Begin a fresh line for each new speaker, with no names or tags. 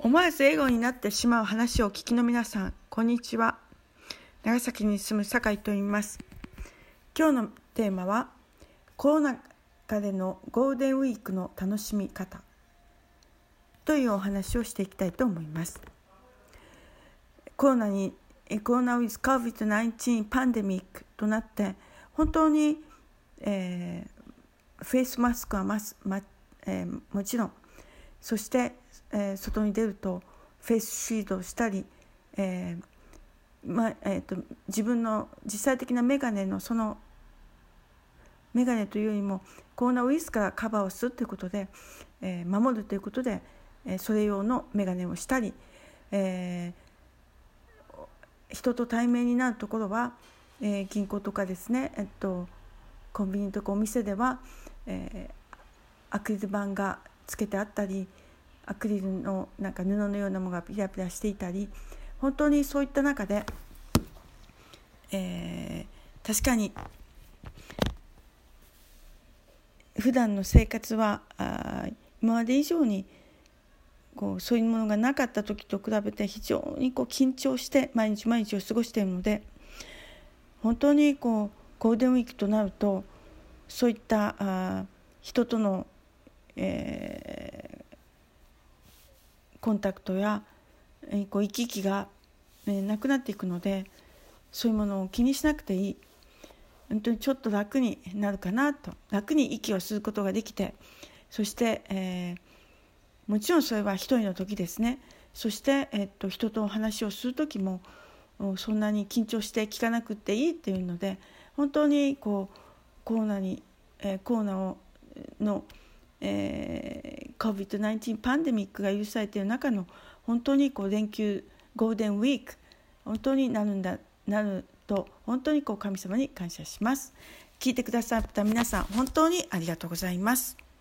思わず笑顔になってしまう話をお聞きの皆さん、こんにちは。長崎に住む酒井と言います。今日のテーマはコロナ禍でのゴールデンウィークの楽しみ方というお話をしていきたいと思います。コロナウイルス COVID-19 パンデミックとなって本当に、フェイスマスクはもちろん、そして、外に出るとフェイスシールドをしたり、自分の実際的なメガネのそのメガネというよりもコロナウイルスからカバーをするということで、守るということで、それ用のメガネをしたり、人と対面になるところは、銀行とかですね、コンビニとかお店では、アクリル板がつけてあったり、アクリルのなんか布のようなものがピラピラしていたり、本当にそういった中で、確かに普段の生活は今まで以上にそういうものがなかった時と比べて非常に緊張して毎日を過ごしているので、本当にゴールデンウィークとなるとそういった人との、コンタクトや行き来が、なくなっていくので、そういうものを気にしなくていい、本当にちょっと楽になるかなと、楽に息を吸うことができて、そして、もちろんそれは一人の時ですね。そして、人とお話をする時もそんなに緊張して聞かなくていいっていうので、本当にコロナの、COVID-19 パンデミックが許されている中の本当に連休ゴールデンウィーク本当になると本当に神様に感謝します。聞いてくださった皆さん、本当にありがとうございます。